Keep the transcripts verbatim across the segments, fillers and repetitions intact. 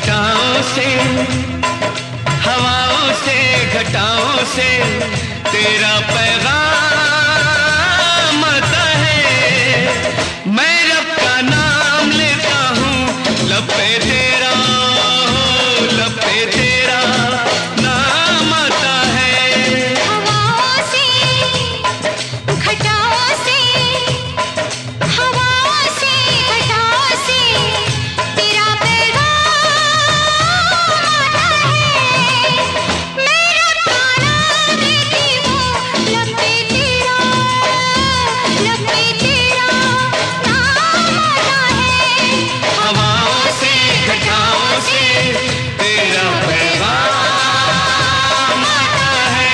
घटाओं से, हवाओं से, घटाओं से तेरा पैगाम आता है। मैं रब का नाम लेता हूँ, लब पे तेरा, लब पे तेरा नाम आता है। हवाओं से, घटाओं से, हवाओं से, घटाओं से तेरा पैगाम आता है। मैं रब का नाम लेती हूँ, लब पे तेरा, लब पे तेरा नाम आता है। हवाओं से, घटाओं से तेरा पैगाम आता है।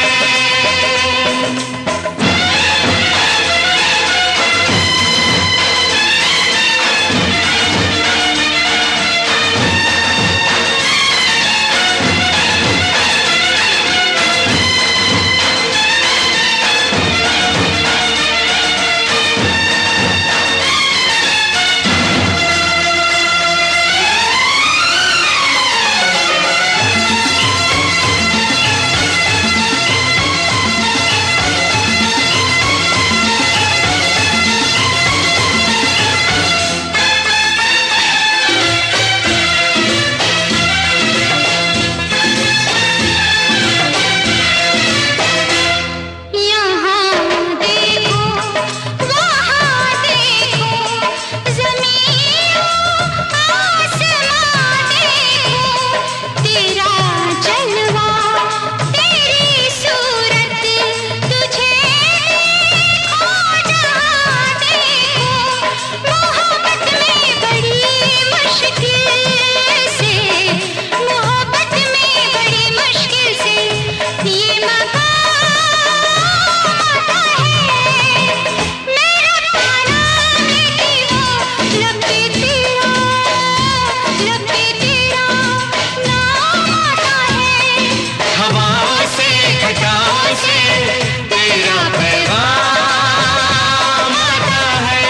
यहाँ देखो, वहाँ देखो, ज़मीन आसमां देखो, तेरा जलवा, तेरी सूरत, तुझे देखो जहाँ देखो। मोहब्बत में बड़ी मुश्किल से, मोहब्बत में बड़ी मुश्किल से ये मकाम आता है। मैं रब का नाम लेती हूँ, लब पे तेरा, लब पे तेरा नाम आता है। हवाओं से, घटाओं से तेरा पैगाम आता है।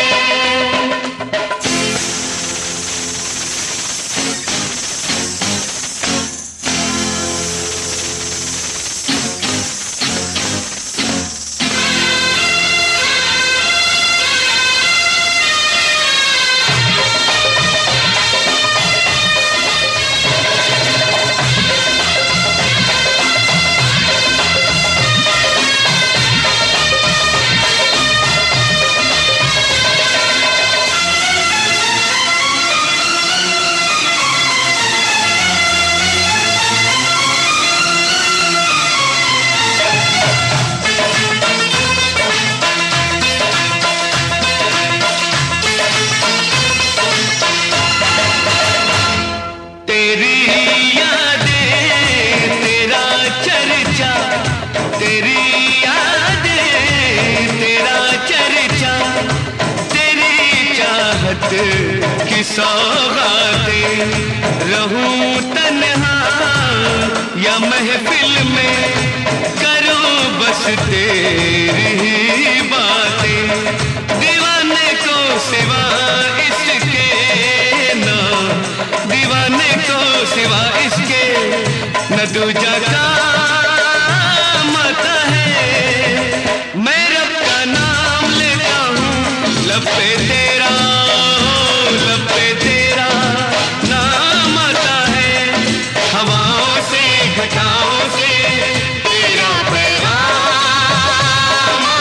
तेरी यादें, तेरा चर्चा, तेरी यादें, तेरा चर्चा, तेरी चाहत की सौगातें। रहूं तन्हा या महफिल में, करूं बस तेरी ही बातें। दीवाने को सिवा इसके ना, दीवाने को सिवा इसके न दूजा काम आता है। मैं रब का नाम लेता हूँ, लब पे तेरा, लब पे तेरा नाम आता है। हवाओं से, घटाओं से तेरा पैगाम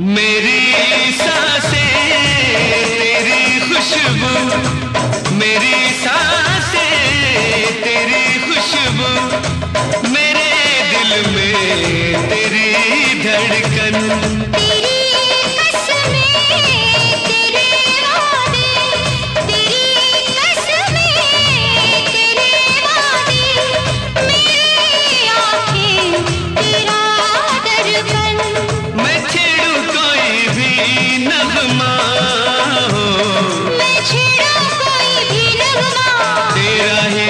मेरी सांसें तेरी खुशबू, मेरी सांसें तेरी खुशबू, मेरे दिल में तेरी धड़कन। तेरी कसमें तेरे वादे, तेरी कसमें तेरे वादे, मेरी आँखें तेरा दर्पण। मैं छेड़ू कोई भी नगमा हो, मैं छेड़ू कोई भी नगमा, तेरा ही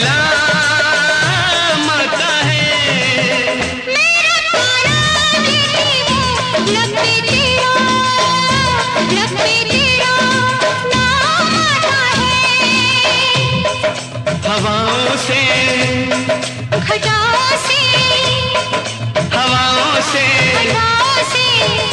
कलाम आता है। मेरा कलाम लिखी हूँ लब पे तेरा, लब पे तेरा नाम आता है। हवाओं से, खटाओं से, हवाओं से, खटाओं से